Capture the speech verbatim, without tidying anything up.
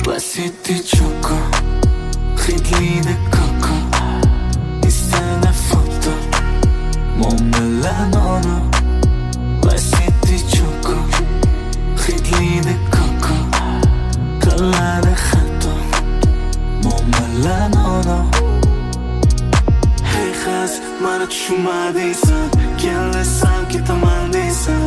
Passetti ciocco, ritli de coco, viste una foto, mon melanono. Passetti ciocco, ritli de coco, colla de jato, mon melanono. Hey khaz, mara chuma deysan, kellasam ketaman deysan.